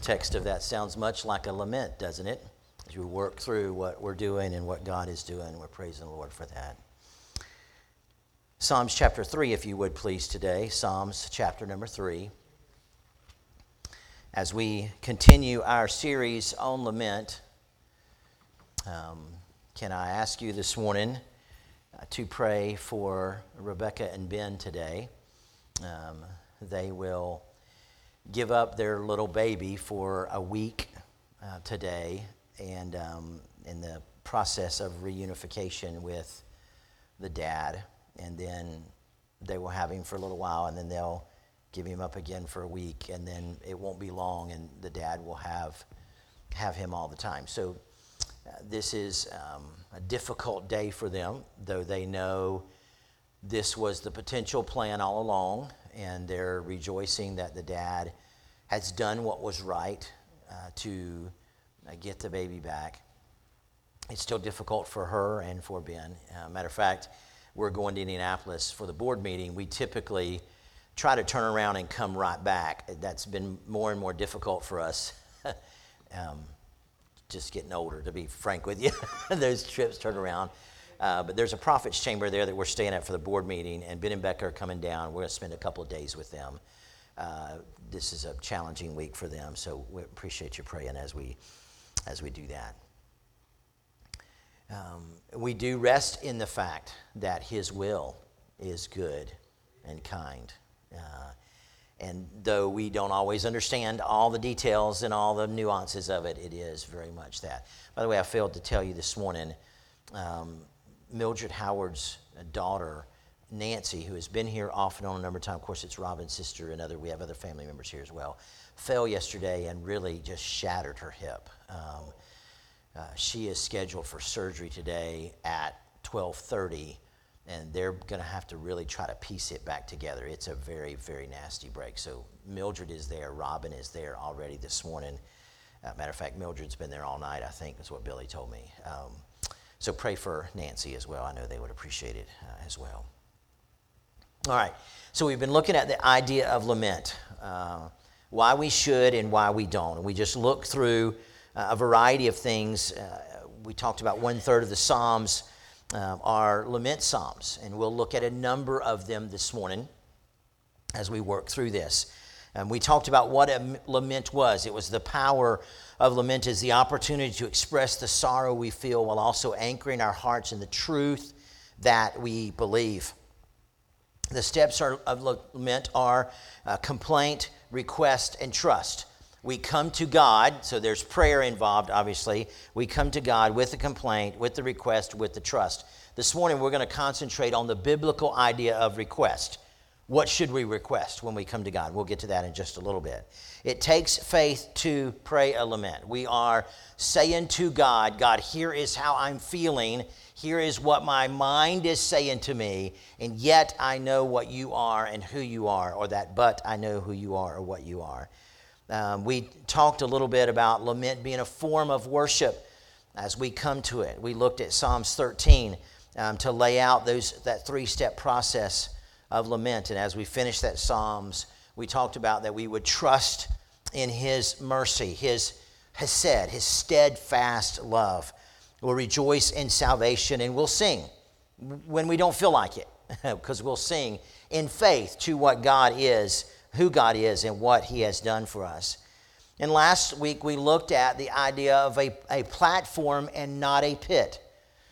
text of that sounds much like a lament, doesn't it? As we work through what we're doing and what God is doing, we're praising the Lord for that. Psalms chapter 3, if you would please today. Psalms chapter number 3. As we continue our series on lament, can I ask you this morning to pray for Rebecca and Ben today? They will give up their little baby for a week today, and in the process of reunification with the dad, and then they will have him for a little while, and then they'll give him up again for a week, and then it won't be long, and the dad will have him all the time. So this is a difficult day for them, though they know this was the potential plan all along, and they're rejoicing that the dad has done what was right to get the baby back. It's still difficult for her and for Ben. Matter of fact, we're going to Indianapolis for the board meeting. We typically try to turn around and come right back. That's been more and more difficult for us. Just getting older, to be frank with you. Those trips turn around. But there's a prophet's chamber there that we're staying at for the board meeting, and Ben and Becca are coming down. We're going to spend a couple of days with them. This is a challenging week for them, so we appreciate you praying as we do that. We do rest in the fact that His will is good and kind. And though we don't always understand all the details and all the nuances of it, it is very much that. By the way, I failed to tell you this morning, Mildred Howard's daughter, Nancy, who has been here off and on a number of times, of course it's Robin's sister and we have other family members here as well, fell yesterday and really just shattered her hip. She is scheduled for surgery today at 12:30, and they're going to have to really try to piece it back together. It's a very, very nasty break. So Mildred is there. Robin is there already this morning. Matter of fact, Mildred's been there all night, I think, is what Billy told me. So pray for Nancy as well. I know they would appreciate it as well. All right. So we've been looking at the idea of lament, why we should and why we don't. And we just looked through a variety of things. We talked about 1/3 of the Psalms are lament Psalms, and we'll look at a number of them this morning as we work through this. We talked about what a lament was. It was the power of lament is the opportunity to express the sorrow we feel while also anchoring our hearts in the truth that we believe. The steps of lament are complaint, request, and trust. We come to God, so there's prayer involved, obviously. We come to God with the complaint, with the request, with the trust. This morning, we're going to concentrate on the biblical idea of request. What should we request when we come to God? We'll get to that in just a little bit. It takes faith to pray a lament. We are saying to God, God, here is how I'm feeling. Here is what my mind is saying to me, and yet I know what you are and who you are, or that but I know who you are or what you are. We talked a little bit about lament being a form of worship as we come to it. We looked at Psalms 13 to lay out that three-step process of lament. And as we finished that Psalms, we talked about that we would trust in His mercy, His hesed, His steadfast love. We'll rejoice in salvation, and we'll sing when we don't feel like it, because we'll sing in faith to what God is, who God is, and what He has done for us. And last week we looked at the idea of a platform and not a pit.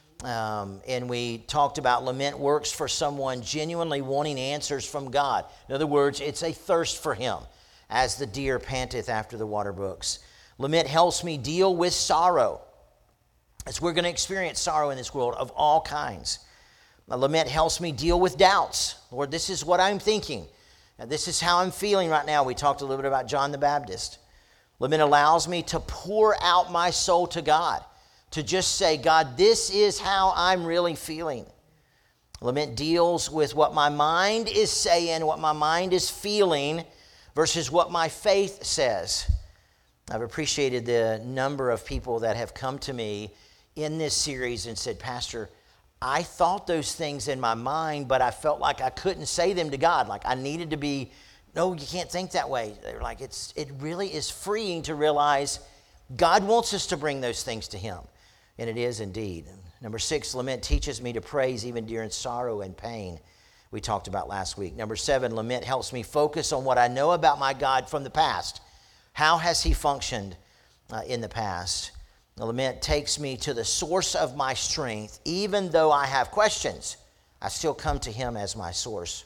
And we talked about lament works for someone genuinely wanting answers from God. In other words, it's a thirst for Him, as the deer panteth after the water brooks. Lament helps me deal with sorrow, as we're going to experience sorrow in this world of all kinds. Lament helps me deal with doubts. Lord, this is what I'm thinking. This is how I'm feeling right now. We talked a little bit about John the Baptist. Lament allows me to pour out my soul to God, to just say, God, this is how I'm really feeling. Lament deals with what my mind is saying, what my mind is feeling, versus what my faith says. I've appreciated the number of people that have come to me in this series and said, Pastor, I thought those things in my mind, but I felt like I couldn't say them to God. Like I needed to be No, you can't think that way. They're like, it really is freeing to realize God wants us to bring those things to him. And it is indeed. Number 6, lament teaches me to praise even during sorrow and pain. We talked about last week. Number 7, lament helps me focus on what I know about my God from the past. How has he functioned in the past? The lament takes me to the source of my strength. Even though I have questions, I still come to him as my source.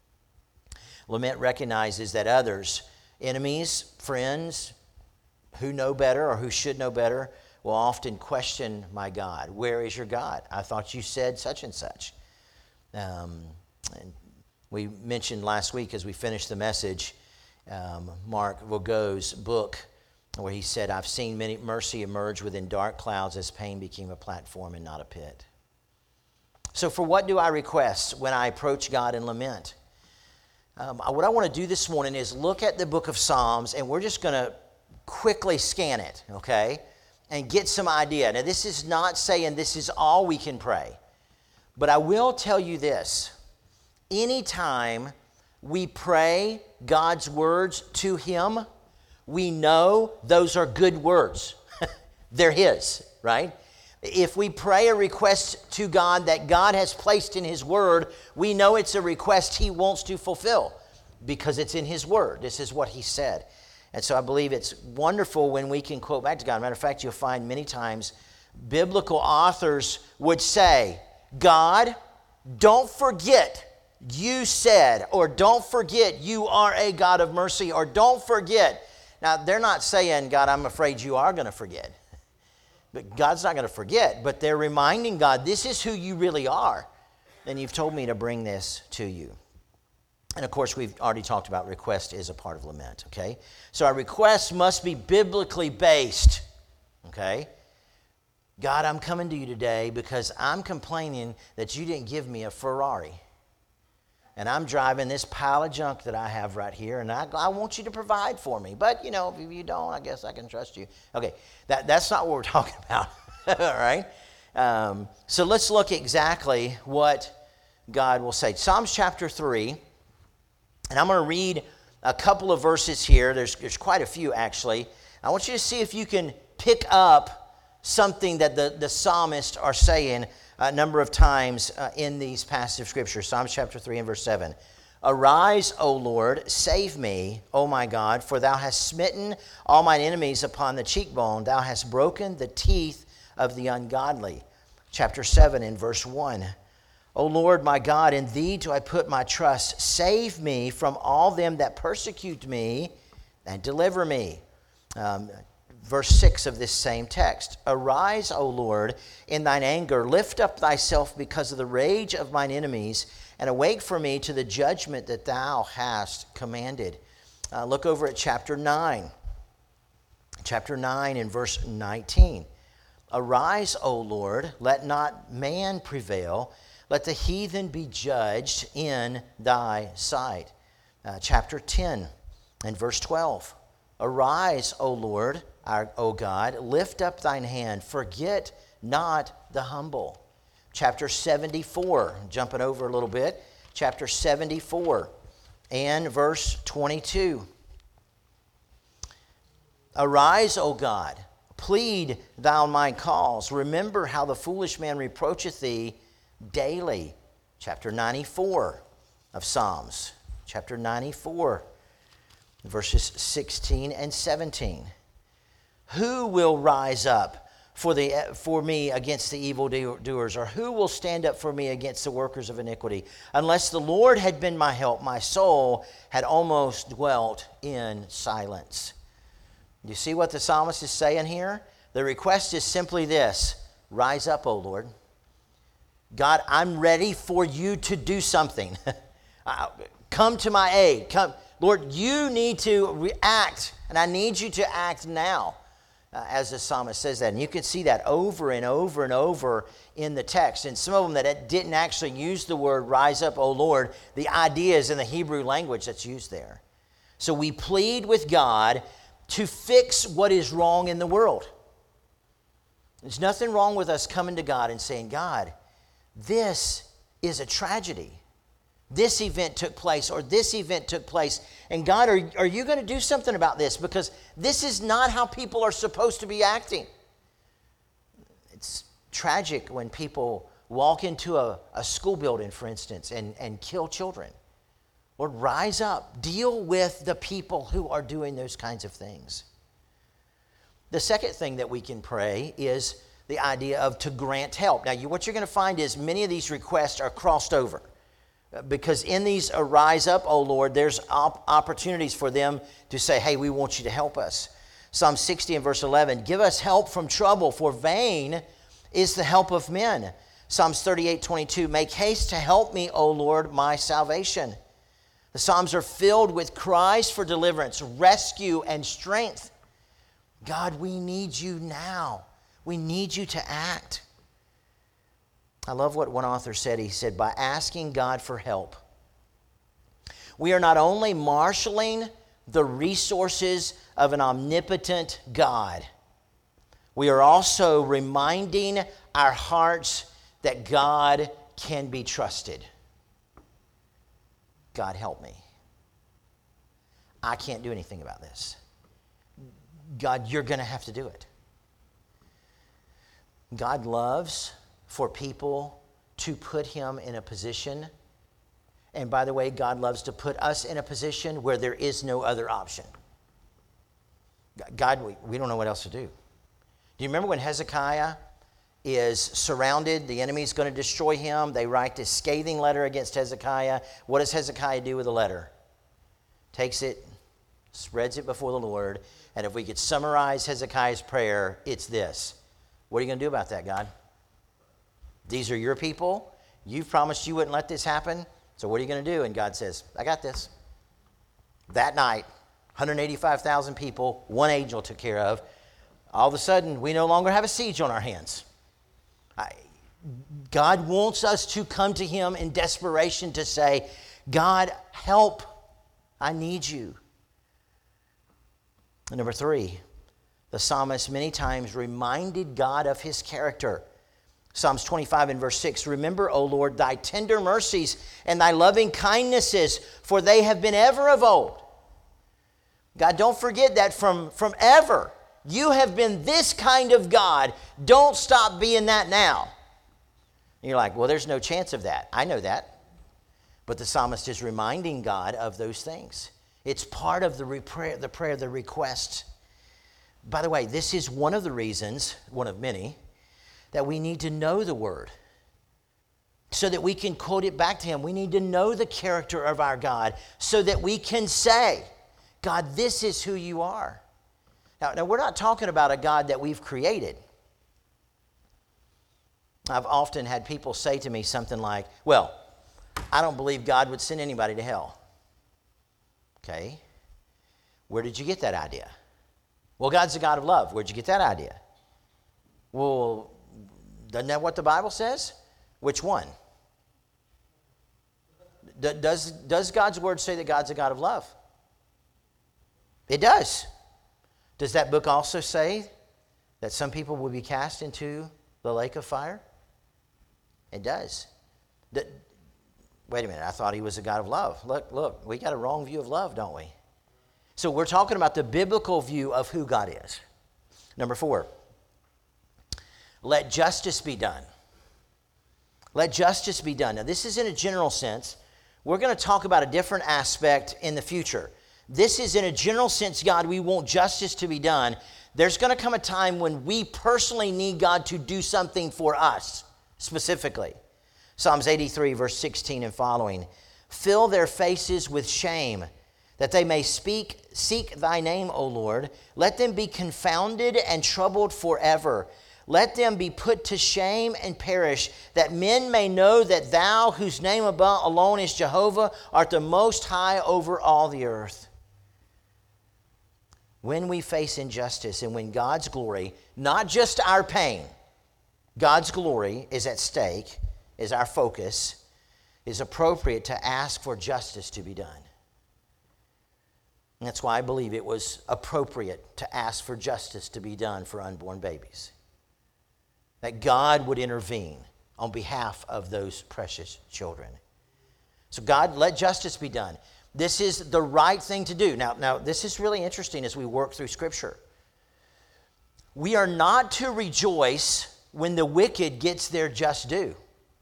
Lament recognizes that others, enemies, friends, who know better or who should know better, will often question my God. Where is your God? I thought you said such and such. And we mentioned last week as we finished the message, Mark Vaugau's book, where he said, I've seen many mercy emerge within dark clouds as pain became a platform and not a pit. So for what do I request when I approach God in lament? What I want to do this morning is look at the book of Psalms, and we're just going to quickly scan it, okay, and get some idea. Now, this is not saying this is all we can pray, but I will tell you this. Anytime we pray God's words to him, we know those are good words. They're his, right? If we pray a request to God that God has placed in his word, we know it's a request he wants to fulfill because it's in his word. This is what he said. And so I believe it's wonderful when we can quote back to God. Matter of fact, you'll find many times biblical authors would say, God, don't forget you said, or don't forget you are a God of mercy, or don't forget. Now, they're not saying, God, I'm afraid you are going to forget. But God's not going to forget, but they're reminding God, this is who you really are. And you've told me to bring this to you. And of course, we've already talked about request is a part of lament, okay? So our request must be biblically based, okay? God, I'm coming to you today because I'm complaining that you didn't give me a Ferrari. And I'm driving this pile of junk that I have right here, and I want you to provide for me. But, if you don't, I guess I can trust you. Okay, that's not what we're talking about, all right? So let's look exactly what God will say. Psalms chapter 3, and I'm going to read a couple of verses here. There's quite a few, actually. I want you to see if you can pick up something that the psalmists are saying a number of times in these passages of Scripture. Psalms chapter 3 and verse 7. Arise, O Lord, save me, O my God, for thou hast smitten all mine enemies upon the cheekbone. Thou hast broken the teeth of the ungodly. Chapter 7 and verse 1. O Lord, my God, in thee do I put my trust. Save me from all them that persecute me and deliver me. Verse 6 of this same text. Arise, O Lord, in thine anger. Lift up thyself because of the rage of mine enemies, and awake for me to the judgment that thou hast commanded. Look over at chapter 9. Chapter 9 and verse 19. Arise, O Lord, let not man prevail. Let the heathen be judged in thy sight. Chapter 10 and verse 12. Arise, O Lord, O God, lift up thine hand, forget not the humble. Chapter 74, jumping over a little bit, chapter 74 and verse 22. Arise, O God, plead thou my cause. Remember how the foolish man reproacheth thee daily. Chapter 94 of Psalms, chapter 94, verses 16 and 17. Who will rise up for me against the evildoers, or who will stand up for me against the workers of iniquity? Unless the Lord had been my help, my soul had almost dwelt in silence. You see what the psalmist is saying here? The request is simply this: rise up, O Lord. God, I'm ready for you to do something. Come to my aid. Come, Lord, you need to react, and I need you to act now. As the psalmist says that. And you can see that over and over and over in the text. And some of them that didn't actually use the word rise up, O Lord, the idea is in the Hebrew language that's used there. So we plead with God to fix what is wrong in the world. There's nothing wrong with us coming to God and saying, God, this is a tragedy. This event took place, or this event took place. And God, are you going to do something about this? Because this is not how people are supposed to be acting. It's tragic when people walk into a school building, for instance, and kill children. Lord, rise up. Deal with the people who are doing those kinds of things. The second thing that we can pray is the idea of to grant help. Now, what you're going to find is many of these requests are crossed over. Because in these arise up, O Lord, there's opportunities for them to say, hey, we want you to help us. Psalm 60 and verse 11, give us help from trouble, for vain is the help of men. Psalms 38:22, make haste to help me, O Lord, my salvation. The Psalms are filled with cries for deliverance, rescue, and strength. God, we need you now. We need you to act. I love what one author said. He said, by asking God for help, we are not only marshaling the resources of an omnipotent God, we are also reminding our hearts that God can be trusted. God, help me. I can't do anything about this. God, you're going to have to do it. God loves for people to put him in a position. And by the way, God loves to put us in a position where there is no other option. God, we don't know what else to do. Do you remember when Hezekiah is surrounded? The enemy's going to destroy him. They write this scathing letter against Hezekiah. What does Hezekiah do with the letter? Takes it, spreads it before the Lord. And if we could summarize Hezekiah's prayer, it's this. What are you going to do about that, God? These are your people. You've promised you wouldn't let this happen. So what are you going to do? And God says, I got this. That night, 185,000 people, one angel took care of. All of a sudden, we no longer have a siege on our hands. God wants us to come to him in desperation to say, God, help. I need you. And number 3, the psalmist many times reminded God of his character. Psalms 25 and verse 6, remember, O Lord, thy tender mercies and thy loving kindnesses, for they have been ever of old. God, don't forget that from ever. You have been this kind of God. Don't stop being that now. And you're like, well, there's no chance of that. I know that. But the psalmist is reminding God of those things. It's part of the prayer, the request. By the way, this is one of the reasons, one of many, that we need to know the Word so that we can quote it back to him. We need to know the character of our God so that we can say, God, this is who you are. Now, we're not talking about a God that we've created. I've often had people say to me something like, well, I don't believe God would send anybody to hell. Okay. Where did you get that idea? Well, God's a God of love. Where'd you get that idea? Well, isn't that what the Bible says? Which one? Does God's word say that God's a God of love? It does. Does that book also say that some people will be cast into the lake of fire? It does. Wait a minute, I thought he was a God of love. Look, we got a wrong view of love, don't we? So we're talking about the biblical view of who God is. Number 4, let justice be done. Let justice be done. Now, this is in a general sense. We're going to talk about a different aspect in the future. This is in a general sense, God, we want justice to be done. There's going to come a time when we personally need God to do something for us, specifically. Psalms 83, verse 16 and following. Fill their faces with shame, that they may seek thy name, O Lord. Let them be confounded and troubled forever. Let them be put to shame and perish, that men may know that thou, whose name alone is Jehovah, art the most high over all the earth. When we face injustice and when God's glory, not just our pain, God's glory is at stake, is our focus, is appropriate to ask for justice to be done. And that's why I believe it was appropriate to ask for justice to be done for unborn babies. That God would intervene on behalf of those precious children. So God, let justice be done. This is the right thing to do. Now, this is really interesting as we work through Scripture. We are not to rejoice when the wicked gets their just due.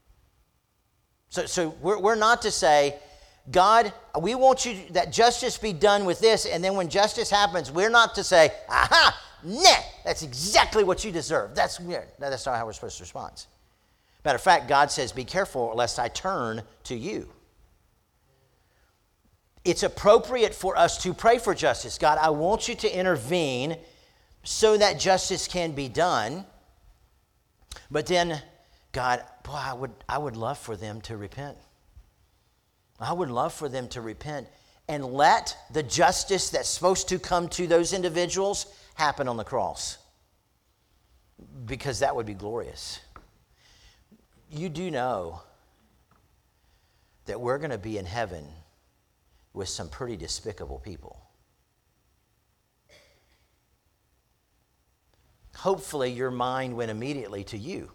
So we're not to say, God, we want you that justice be done with this, and then when justice happens, we're not to say, aha, nah, that's exactly what you deserve. That's weird. No, that's not how we're supposed to respond. Matter of fact, God says, be careful lest I turn to you. It's appropriate for us to pray for justice. God, I want you to intervene so that justice can be done. But then, God, boy, I would love for them to repent. I would love for them to repent and let the justice that's supposed to come to those individuals happen on the cross. Because that would be glorious. You do know that we're going to be in heaven with some pretty despicable people. Hopefully your mind went immediately to you.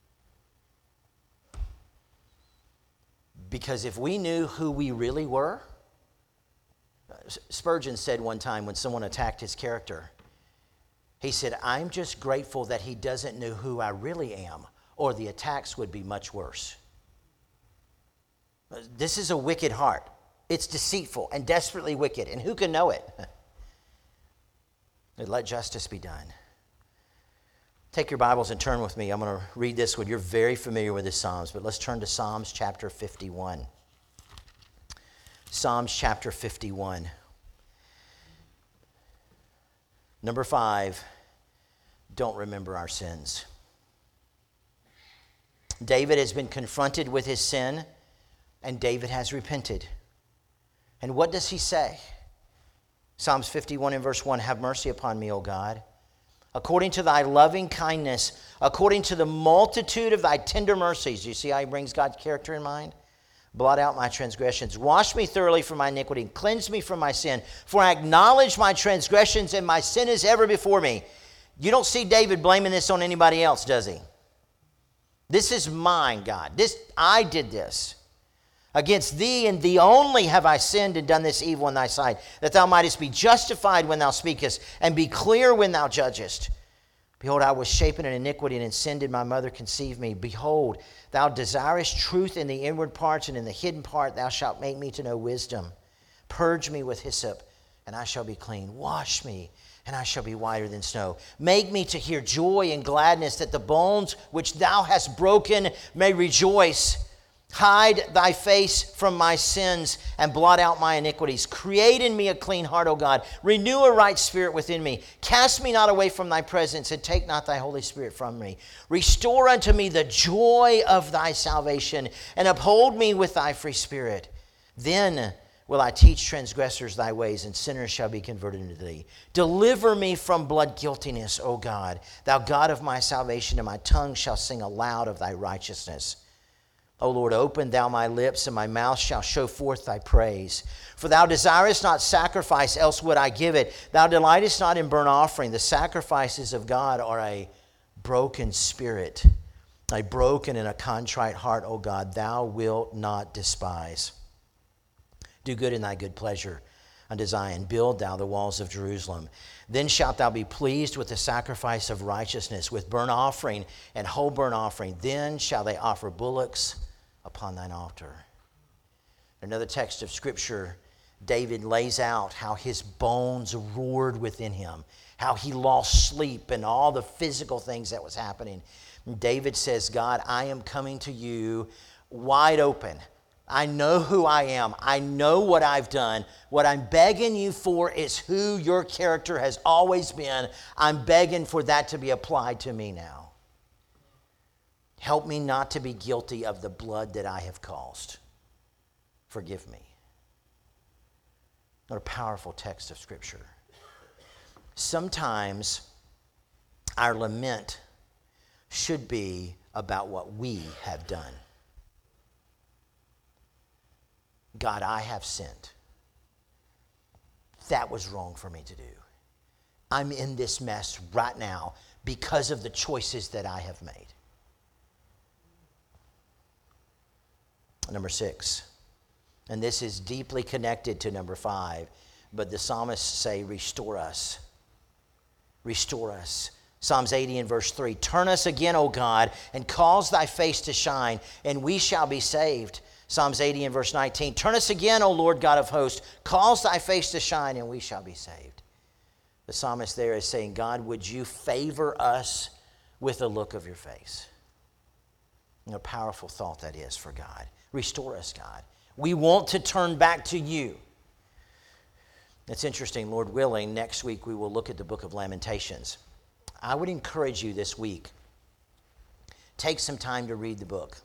Because if we knew who we really were, Spurgeon said one time when someone attacked his character, he said, I'm just grateful that he doesn't know who I really am, or the attacks would be much worse. This is a wicked heart. It's deceitful and desperately wicked, and who can know it? Let justice be done. Take your Bibles and turn with me. I'm going to read this one. You're very familiar with the Psalms, but let's turn to Psalms chapter 51. Psalms chapter 51. Number 5, don't remember our sins. David has been confronted with his sin, and David has repented. And what does he say? Psalms 51 and verse 1, have mercy upon me, O God, according to thy loving kindness, according to the multitude of thy tender mercies. You see how he brings God's character in mind? Blot out my transgressions. Wash me thoroughly from my iniquity and cleanse me from my sin. For I acknowledge my transgressions and my sin is ever before me. You don't see David blaming this on anybody else, does he? This is mine, God. I did this. Against thee and thee only have I sinned and done this evil in thy sight, that thou mightest be justified when thou speakest, and be clear when thou judgest. Behold, I was shapen in iniquity, and in sin did my mother conceive me. Behold, thou desirest truth in the inward parts, and in the hidden part thou shalt make me to know wisdom. Purge me with hyssop, and I shall be clean. Wash me, and I shall be whiter than snow. Make me to hear joy and gladness, that the bones which thou hast broken may rejoice. Hide thy face from my sins and blot out my iniquities. Create in me a clean heart, O God. Renew a right spirit within me. Cast me not away from thy presence, and take not thy Holy Spirit from me. Restore unto me the joy of thy salvation, and uphold me with thy free spirit. Then will I teach transgressors thy ways, and sinners shall be converted unto thee. Deliver me from blood guiltiness, O God, thou God of my salvation, and my tongue shall sing aloud of thy righteousness. O Lord, open thou my lips, and my mouth shall show forth thy praise. For thou desirest not sacrifice, else would I give it. Thou delightest not in burnt offering. The sacrifices of God are a broken spirit, a broken and a contrite heart, O God, thou wilt not despise. Do good in thy good pleasure unto Zion. Build thou the walls of Jerusalem. Then shalt thou be pleased with the sacrifice of righteousness, with burnt offering and whole burnt offering. Then shall they offer bullocks upon thine altar. Another text of Scripture, David lays out how his bones roared within him, how he lost sleep and all the physical things that was happening. And David says, God, I am coming to you wide open. I know who I am. I know what I've done. What I'm begging you for is who your character has always been. I'm begging for that to be applied to me now. Help me not to be guilty of the blood that I have caused. Forgive me. What a powerful text of Scripture. Sometimes our lament should be about what we have done. God, I have sinned. That was wrong for me to do. I'm in this mess right now because of the choices that I have made. Number 6, And this is deeply connected to number 5. But the psalmists say, restore us. Restore us. Psalms 80 and verse 3, turn us again, O God, and cause thy face to shine, and we shall be saved. Psalms 80 and verse 19, turn us again, O Lord God of hosts, cause thy face to shine, and we shall be saved. The psalmist there is saying, God, would you favor us with a look of your face? What a powerful thought that is for God. Restore us, God. We want to turn back to you. It's interesting, Lord willing, next week we will look at the book of Lamentations. I would encourage you this week, take some time to read the book.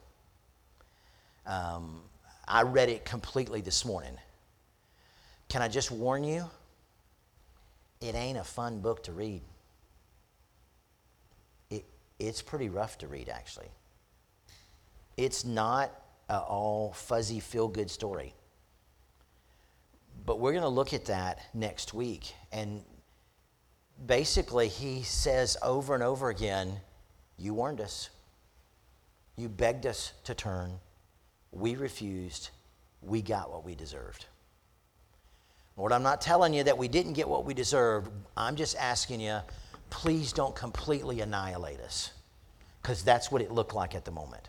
I read it completely this morning. Can I just warn you? It ain't a fun book to read. It's pretty rough to read, actually. It's not an all fuzzy, feel-good story. But we're going to look at that next week. And basically, he says over and over again, you warned us. You begged us to turn. We refused. We got what we deserved. Lord, I'm not telling you that we didn't get what we deserved. I'm just asking you, please don't completely annihilate us, because that's what it looked like at the moment.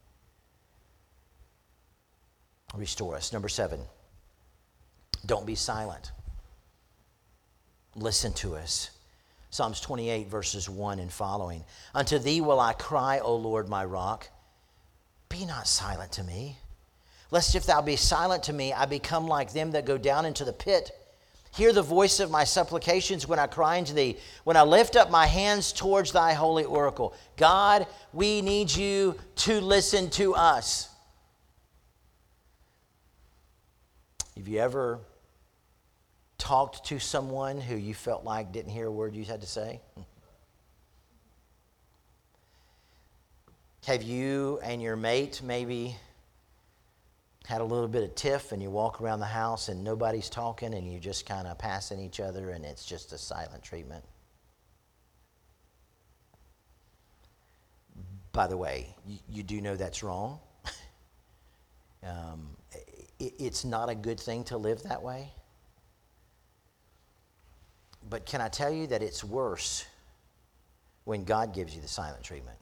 Restore us. Number 7, don't be silent. Listen to us. Psalms 28, verses 1 and following. Unto thee will I cry, O Lord, my rock. Be not silent to me, lest if thou be silent to me, I become like them that go down into the pit. Hear the voice of my supplications when I cry unto thee, when I lift up my hands towards thy holy oracle. God, we need you to listen to us. Have you ever talked to someone who you felt like didn't hear a word you had to say? Have you and your mate maybe had a little bit of tiff and you walk around the house and nobody's talking and you just kind of passing each other and it's just a silent treatment? By the way, you do know that's wrong. It's not a good thing to live that way. But can I tell you that it's worse when God gives you the silent treatment?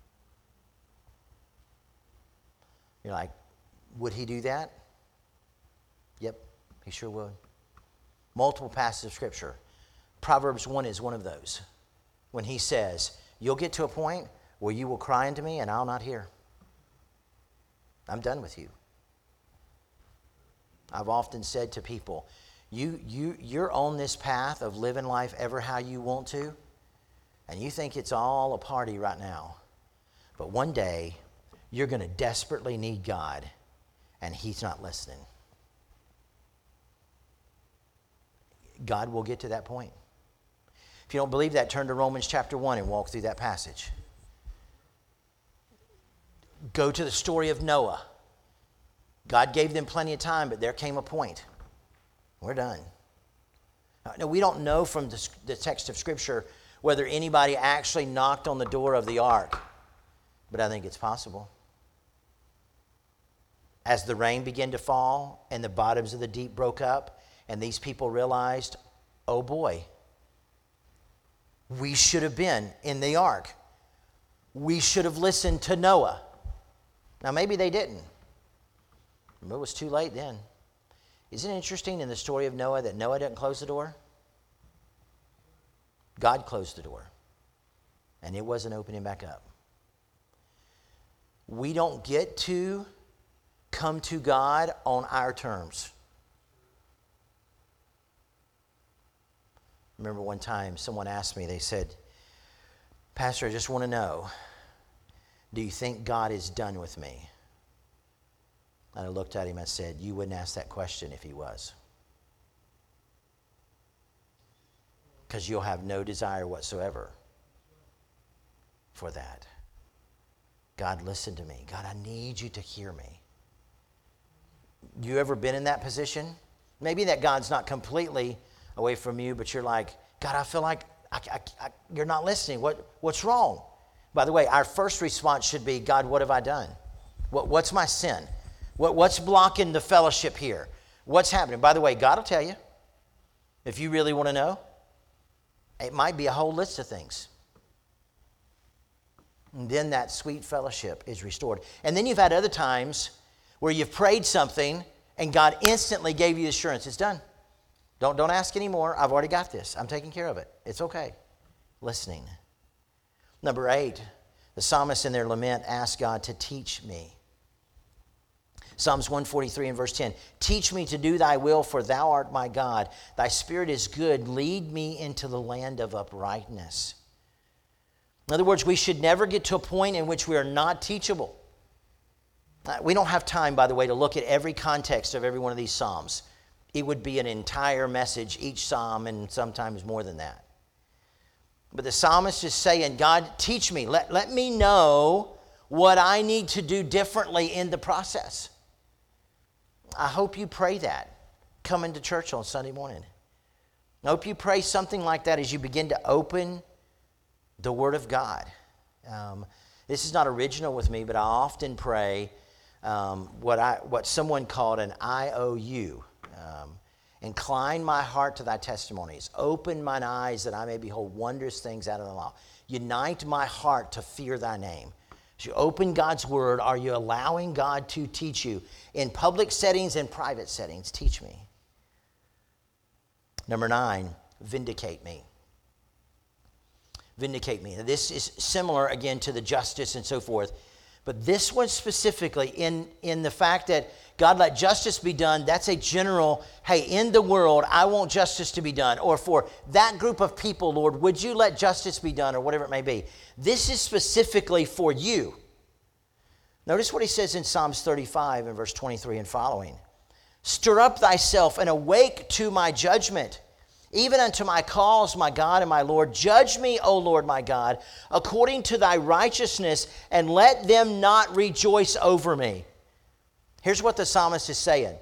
You're like, would he do that? Yep, he sure would. Multiple passages of Scripture. Proverbs 1 is one of those. When he says, you'll get to a point where you will cry unto me and I'll not hear. I'm done with you. I've often said to people, you're on this path of living life ever how you want to, and you think it's all a party right now. But one day, you're going to desperately need God, and he's not listening. God will get to that point. If you don't believe that, turn to Romans chapter 1 and walk through that passage. Go to the story of Noah. God gave them plenty of time, but there came a point. We're done. Now, we don't know from the text of Scripture whether anybody actually knocked on the door of the ark, but I think it's possible. As the rain began to fall and the bottoms of the deep broke up, and these people realized, oh boy, we should have been in the ark. We should have listened to Noah. Now, maybe they didn't, but it was too late then. Isn't it interesting in the story of Noah that Noah didn't close the door? God closed the door, and it wasn't opening back up. We don't get to come to God on our terms. Remember one time someone asked me, they said, Pastor, I just want to know, do you think God is done with me? And I looked at him and said, you wouldn't ask that question if he was. Because you'll have no desire whatsoever for that. God, listen to me. God, I need you to hear me. You ever been in that position? Maybe that God's not completely away from you, but you're like, God, I feel like you're not listening. What's wrong? By the way, our first response should be, God, what have I done? What's my sin? What's blocking the fellowship here? What's happening? By the way, God will tell you. If you really want to know, it might be a whole list of things. And then that sweet fellowship is restored. And then you've had other times where you've prayed something and God instantly gave you assurance. It's done. Don't ask anymore. I've already got this. I'm taking care of it. It's okay. Listening. Number 8, the psalmists in their lament ask God to teach me. Psalms 143 and verse 10. Teach me to do thy will, for thou art my God. Thy spirit is good. Lead me into the land of uprightness. In other words, we should never get to a point in which we are not teachable. We don't have time, by the way, to look at every context of every one of these psalms. It would be an entire message, each psalm, and sometimes more than that. But the psalmist is saying, God, teach me. Let me know what I need to do differently in the process. I hope you pray that coming to church on Sunday morning. I hope you pray something like that as you begin to open the Word of God. This is not original with me, but I often pray what someone called an IOU. Incline my heart to thy testimonies. Open mine eyes that I may behold wondrous things out of the law. Unite my heart to fear thy name. As you open God's Word, are you allowing God to teach you? In public settings and private settings, teach me. Number 9, vindicate me. Vindicate me. Now, this is similar, again, to the justice and so forth. But this one specifically, in the fact that God, let justice be done, that's a general, hey, in the world, I want justice to be done. Or for that group of people, Lord, would you let justice be done, or whatever it may be. This is specifically for you. Notice what he says in Psalms 35 and verse 23 and following. Stir up thyself and awake to my judgment, even unto my cause, my God and my Lord. Judge me, O Lord my God, according to thy righteousness, and let them not rejoice over me. Here's what the psalmist is saying.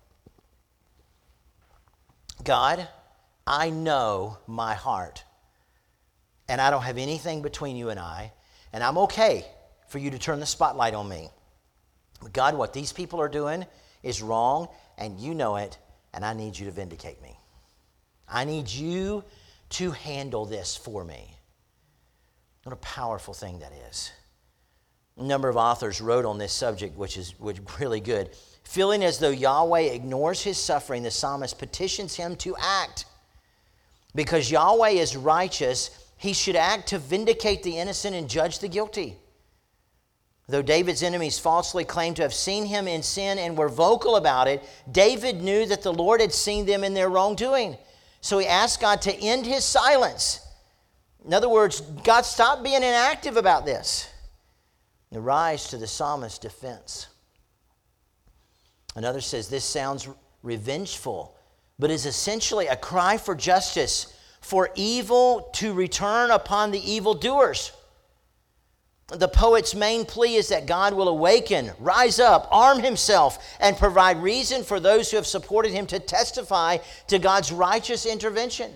God, I know my heart, and I don't have anything between you and I, and I'm okay for you to turn the spotlight on me. But God, what these people are doing is wrong, and you know it, and I need you to vindicate me. I need you to handle this for me. What a powerful thing that is. A number of authors wrote on this subject, which is really good. Feeling as though Yahweh ignores his suffering, the psalmist petitions him to act. Because Yahweh is righteous, he should act to vindicate the innocent and judge the guilty. Though David's enemies falsely claimed to have seen him in sin and were vocal about it, David knew that the Lord had seen them in their wrongdoing. So he asked God to end his silence. In other words, God, stop being inactive about this. And rise to the psalmist's defense. Another says this sounds revengeful, but is essentially a cry for justice, for evil to return upon the evildoers. The poet's main plea is that God will awaken, rise up, arm himself, and provide reason for those who have supported him to testify to God's righteous intervention.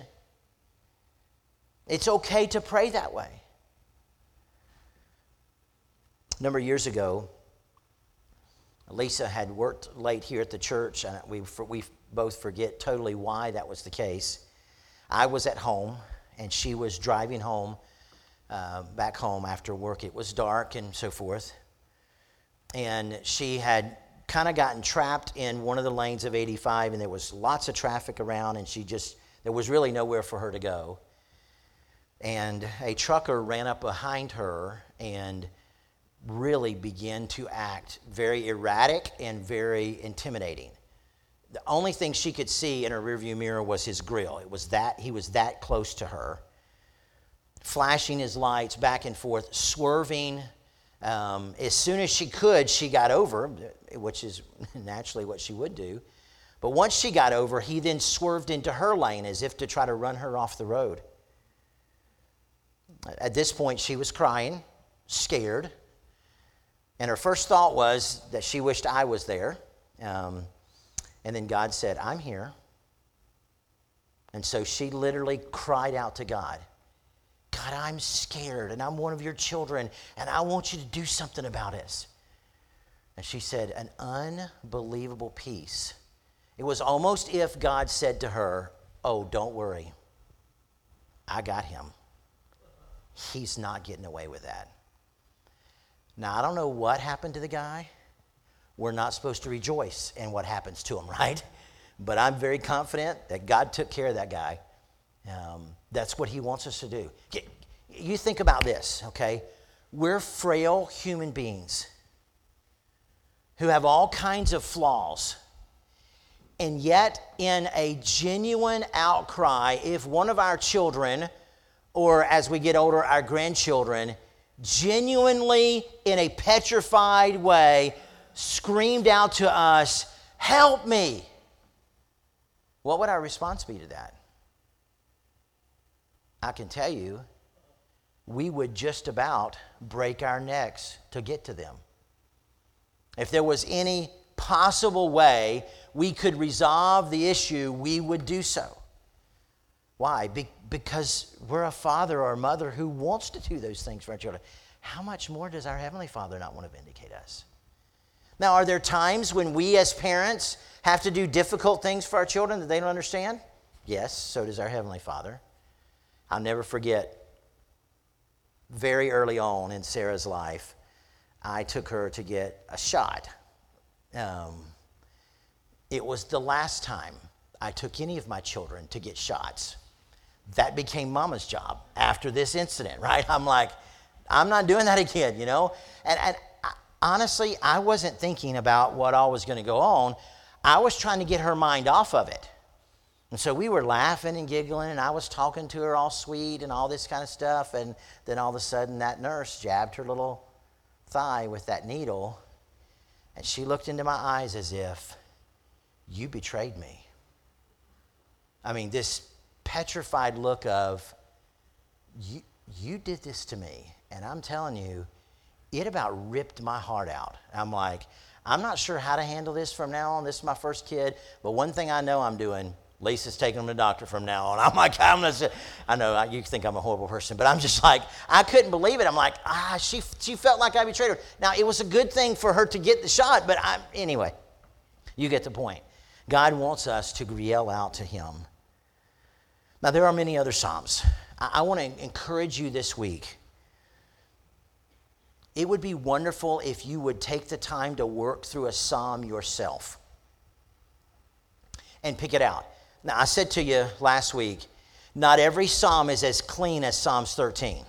It's okay to pray that way. A number of years ago, Lisa had worked late here at the church, and we both forget totally why that was the case. I was at home, and she was driving home, back home after work. It was dark and so forth. And she had kind of gotten trapped in one of the lanes of 85, and there was lots of traffic around, and there was really nowhere for her to go. And a trucker ran up behind her and really began to act very erratic and very intimidating. The only thing she could see in her rearview mirror was his grill. He was that close to her, flashing his lights back and forth, swerving. As soon as she could, she got over, which is naturally what she would do. But once she got over, he then swerved into her lane as if to try to run her off the road. At this point, she was crying, scared. And her first thought was that she wished I was there. And then God said, I'm here. And so she literally cried out to God, God, I'm scared, and I'm one of your children, and I want you to do something about this. And she said, an unbelievable peace. It was almost if God said to her, oh, don't worry. I got him. He's not getting away with that. Now, I don't know what happened to the guy. We're not supposed to rejoice in what happens to him, right? But I'm very confident that God took care of that guy. That's what he wants us to do. You think about this, okay? We're frail human beings who have all kinds of flaws. And yet, in a genuine outcry, if one of our children, or as we get older, our grandchildren, genuinely, in a petrified way, screamed out to us, help me, what would our response be to that? I can tell you, we would just about break our necks to get to them. If there was any possible way we could resolve the issue, we would do so. Why? Because we're a father or a mother who wants to do those things for our children. How much more does our Heavenly Father not want to vindicate us? Now, are there times when we as parents have to do difficult things for our children that they don't understand? Yes, so does our Heavenly Father. I'll never forget, very early on in Sarah's life, I took her to get a shot. It was the last time I took any of my children to get shots. That became Mama's job after this incident, right? I'm like, I'm not doing that again, you know? And honestly, I wasn't thinking about what all was going to go on. I was trying to get her mind off of it. And so we were laughing and giggling, and I was talking to her all sweet and all this kind of stuff. And then all of a sudden, that nurse jabbed her little thigh with that needle, and she looked into my eyes as if, you betrayed me. I mean, this petrified look of, you did this to me. And I'm telling you, it about ripped my heart out. I'm like, I'm not sure how to handle this from now on. This is my first kid. But one thing I know I'm doing, Lisa's taking him to the doctor from now on. I'm like, I know you think I'm a horrible person, but I'm just like, I couldn't believe it. I'm like, she felt like I betrayed her. Now, it was a good thing for her to get the shot, but anyway, you get the point. God wants us to yell out to him. Now, there are many other Psalms. I want to encourage you this week. It would be wonderful if you would take the time to work through a Psalm yourself and pick it out. Now, I said to you last week, not every Psalm is as clean as Psalms 13.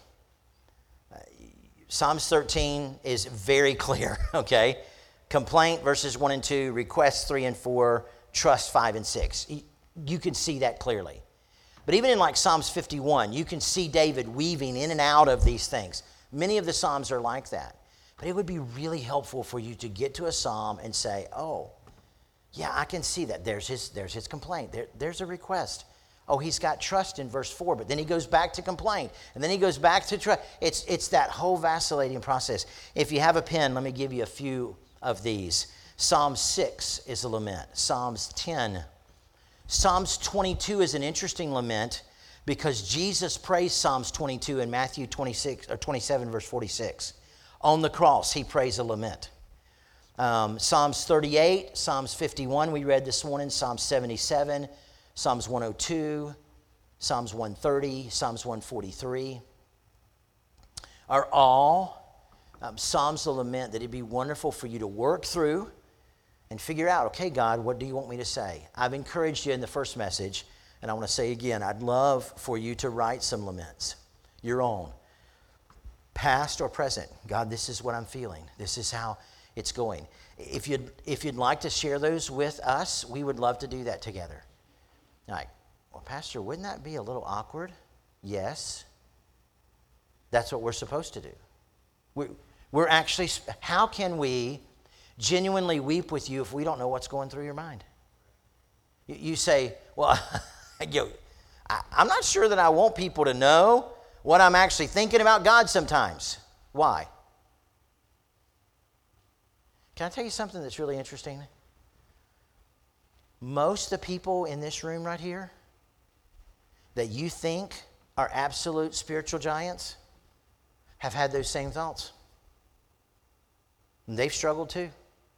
Psalms 13 is very clear, okay? Complaint, verses 1 and 2, requests 3 and 4, trust 5 and 6. You can see that clearly. But even in like Psalms 51, you can see David weaving in and out of these things. Many of the Psalms are like that. But it would be really helpful for you to get to a Psalm and say, oh, yeah, I can see that. There's his complaint. There's a request. Oh, he's got trust in verse 4, but then he goes back to complaint. And then he goes back to trust. It's that whole vacillating process. If you have a pen, let me give you a few of these. Psalm 6 is a lament. Psalms 10. Psalms 22 is an interesting lament because Jesus prays Psalms 22 in Matthew 27, verse 46. On the cross, he prays a lament. Psalms 38, Psalms 51, we read this morning, Psalms 77, Psalms 102, Psalms 130, Psalms 143 are all Psalms of lament that it'd be wonderful for you to work through and figure out, okay, God, what do you want me to say? I've encouraged you in the first message, and I want to say again, I'd love for you to write some laments, your own, past or present. God, this is what I'm feeling. This is how it's going. If you'd like to share those with us, we would love to do that together. Like, well, Pastor, wouldn't that be a little awkward? Yes. That's what we're supposed to do. We're actually, how can we genuinely weep with you if we don't know what's going through your mind? You say, well, I'm not sure that I want people to know what I'm actually thinking about God sometimes. Why? Can I tell you something that's really interesting? Most of the people in this room right here that you think are absolute spiritual giants have had those same thoughts. And they've struggled too.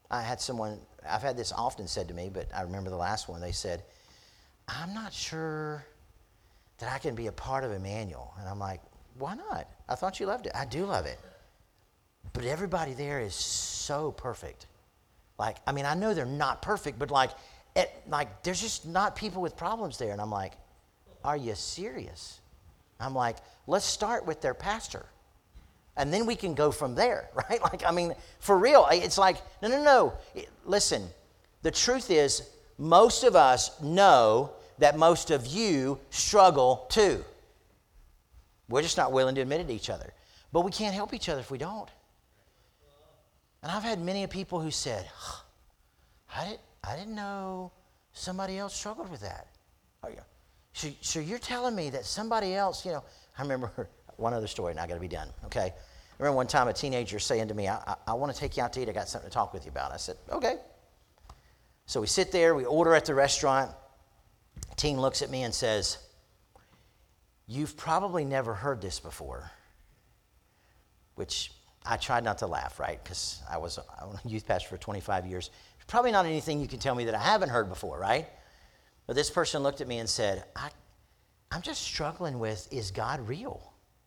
I've had this often said to me, but I remember the last one. They said, I'm not sure that I can be a part of Emmanuel. And I'm like, why not? I thought you loved it. I do love it. But everybody there is so perfect. Like, I mean, I know they're not perfect, but like there's just not people with problems there. And I'm like, are you serious? I'm like, let's start with their pastor. And then we can go from there, right? Like, I mean, for real, it's like, no. Listen, the truth is, most of us know that most of you struggle too. We're just not willing to admit it to each other. But we can't help each other if we don't. And I've had many people who said, I didn't know somebody else struggled with that. So you're telling me that somebody else, I remember one other story, and I got to be done, okay? I remember one time a teenager saying to me, I want to take you out to eat. I got something to talk with you about. I said, okay. So we sit there, we order at the restaurant. A teen looks at me and says, you've probably never heard this before, which I tried not to laugh, right? Because I was a youth pastor for 25 years. There's probably not anything you can tell me that I haven't heard before, right? But this person looked at me and said, I'm just struggling with, is God real?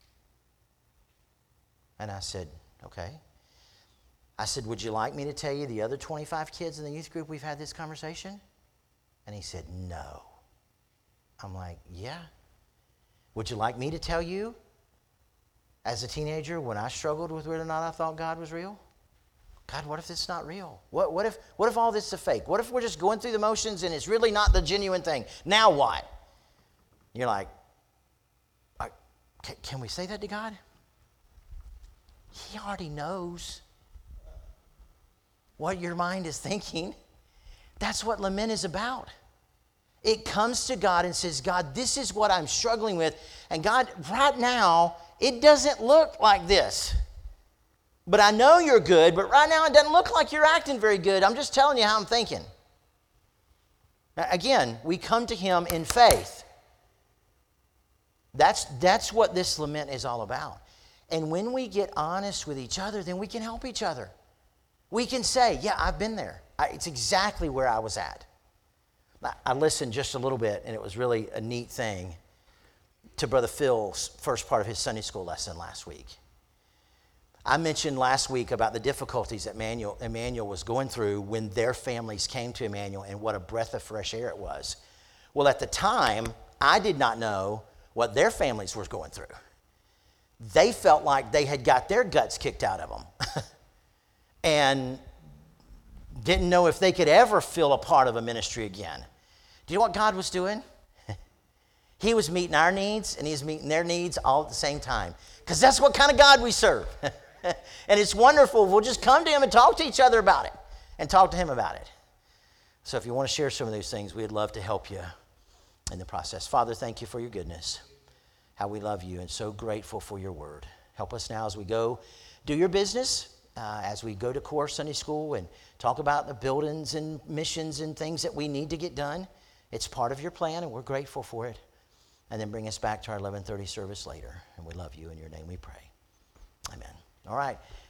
And I said, okay. I said, would you like me to tell you the other 25 kids in the youth group we've had this conversation? And he said, no. I'm like, yeah. Would you like me to tell you, as a teenager, when I struggled with whether or not I thought God was real? God, what if it's not real? What if all this is a fake? What if we're just going through the motions and it's really not the genuine thing? Now what? You're like, can we say that to God? He already knows what your mind is thinking. That's what lament is about. It comes to God and says, God, this is what I'm struggling with. And God, right now, it doesn't look like this. But I know you're good, but right now it doesn't look like you're acting very good. I'm just telling you how I'm thinking. Again, we come to him in faith. That's what this lament is all about. And when we get honest with each other, then we can help each other. We can say, yeah, I've been there. It's exactly where I was at. I listened just a little bit, and it was really a neat thing to Brother Phil's first part of his Sunday school lesson last week. I mentioned last week about the difficulties that Emmanuel was going through when their families came to Emmanuel, and what a breath of fresh air it was. Well, at the time, I did not know what their families were going through. They felt like they had got their guts kicked out of them and didn't know if they could ever feel a part of a ministry again. Do you know what God was doing? He was meeting our needs, and he was meeting their needs all at the same time, because that's what kind of God we serve. And it's wonderful. We'll just come to him and talk to each other about it and talk to him about it. So if you want to share some of these things, we'd love to help you in the process. Father, thank you for your goodness, how we love you, and so grateful for your word. Help us now as we go do your business, as we go to core Sunday school and talk about the buildings and missions and things that we need to get done. It's part of your plan, and we're grateful for it. And then bring us back to our 11:30 service later. And we love you. In your name we pray. Amen. All right.